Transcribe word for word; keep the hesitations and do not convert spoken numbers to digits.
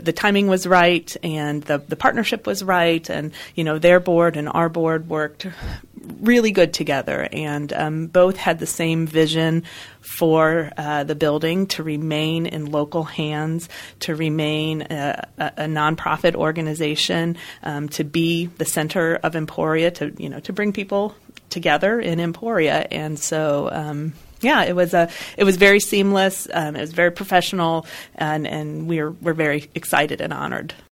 the timing was right, and the the partnership was right, and you know their board and our board worked really good together, and um, both had the same vision for uh, the building to remain in local hands, to remain a, a, a nonprofit organization, um, to be the center of Emporia, to you know to bring people together in Emporia, and so. Um, Yeah, it was a it was very seamless. Um, it was very professional, and, and we're we're very excited and honored.